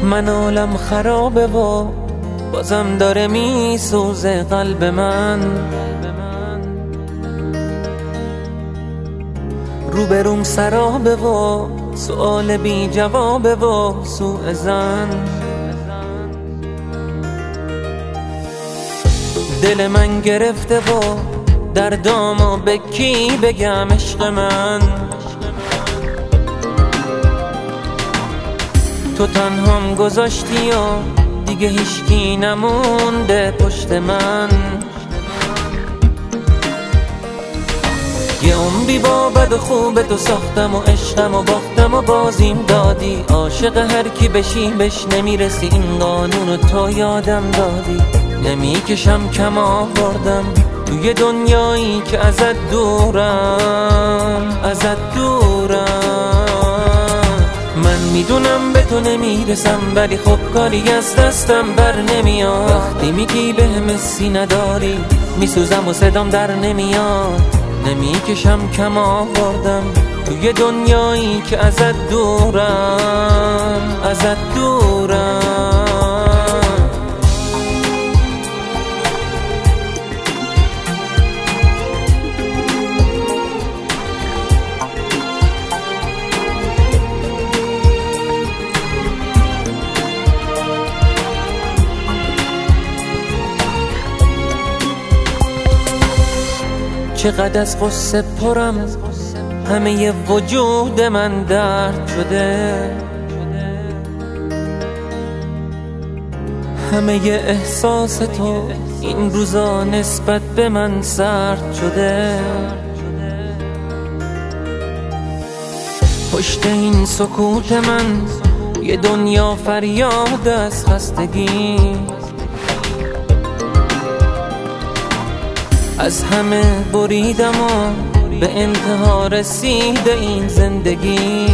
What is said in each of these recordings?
من عالم خرابه و بازم داره میسوزه قلب من. روبروم سرابه و سؤال بی جوابه و سوء ظن. دل من گرفته و دردامو به کی بگم عشق من. تو تنهام گذاشتی و دیگه هیچکی نمونده پشت من. یه عمری با بد و خوب تو ساختم و عشقم و باختم و بازیم دادی. عاشق هر کی بشی بهش نمیرسی، این قانونو تو یادم دادی. نمیکشم کم آوردم توی دنیایی که ازت دورم، ازت دورم. من میدونم به تو نمیرسم ولی خب کاری از دستم بر نمیاد. وقتی میگی بهم حسی نداری میسوزم و صدام در نمیاد. نمیکشم کم آوردم توی دنیایی که ازت دورم، ازت دورم. چقدر از قصه پرم، همه وجود من درد شده. همه احساس تو این روزا نسبت به من سرد شده. پشت این سکوت من یه دنیا فریاد از خستگی. از همه بریدم و به انتها رسیده این زندگی.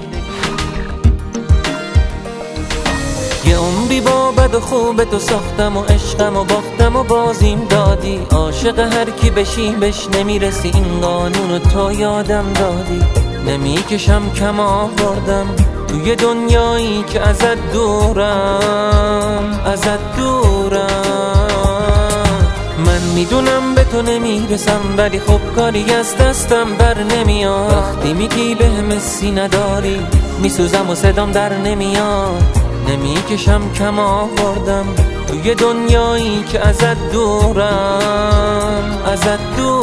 یه عمری با بد و خوب تو ساختم و عشقم و باختم و بازیم دادی. عاشق هر کی بشی بهش نمیرسی، این قانونو تو یادم دادی. نمیکشم کم آوردم توی دنیایی که ازت دورم، ازت دورم. من میدونم به تو نمیرسم ولی خب کاری از دستم بر نمیاد. وقتی میگی بهم حسی نداری میسوزم و صدام در نمیاد. نمیکشم کم آوردم توی دنیایی که ازت دورم، ازت دورم.